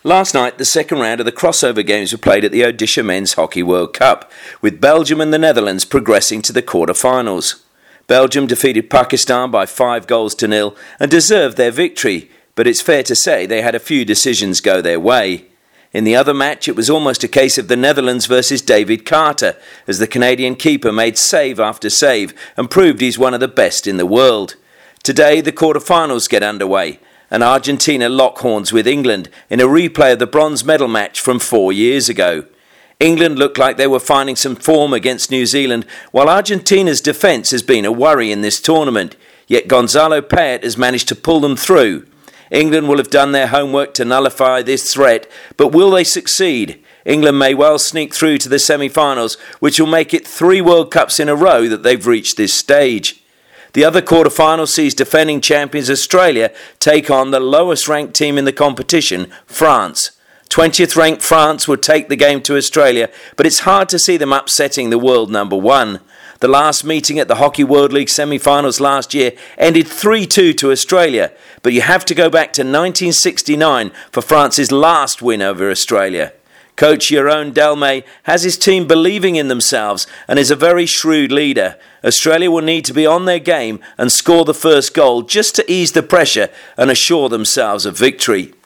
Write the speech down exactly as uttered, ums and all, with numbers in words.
Last night, the second round of the crossover games were played at the Odisha Men's Hockey World Cup, with Belgium and the Netherlands progressing to the quarter-finals. Belgium defeated Pakistan by five goals to nil and deserved their victory, but it's fair to say they had a few decisions go their way. In the other match, it was almost a case of the Netherlands versus David Carter, as the Canadian keeper made save after save and proved he's one of the best in the world. Today, the quarter-finals get underway, and Argentina lock horns with England in a replay of the bronze medal match from four years ago. England looked like they were finding some form against New Zealand, while Argentina's defence has been a worry in this tournament, yet Gonzalo Payet has managed to pull them through. England will have done their homework to nullify this threat, but will they succeed? England may well sneak through to the semi-finals, which will make it three World Cups in a row that they've reached this stage. The other quarter-final sees defending champions Australia take on the lowest-ranked team in the competition, France. twentieth-ranked France would take the game to Australia, but it's hard to see them upsetting the world number one. The last meeting at the Hockey World League semi-finals last year ended three two to Australia, but you have to go back to nineteen sixty-nine for France's last win over Australia. Coach Jérôme Delmay has his team believing in themselves and is a very shrewd leader. Australia will need to be on their game and score the first goal just to ease the pressure and assure themselves a victory.